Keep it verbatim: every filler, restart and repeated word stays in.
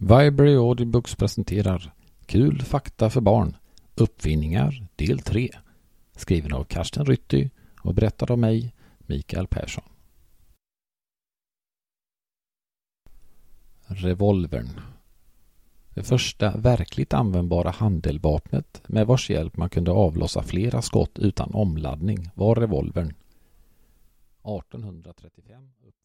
Viberary Audiobooks presenterar Kul fakta för barn, uppfinningar del tre, skriven av Karsten Rytty och berättad av mig, Mikael Persson. Revolvern. Det första verkligt användbara handeldvapnet med vars hjälp man kunde avlossa flera skott utan omladdning var revolvern. artonhundratrettiofem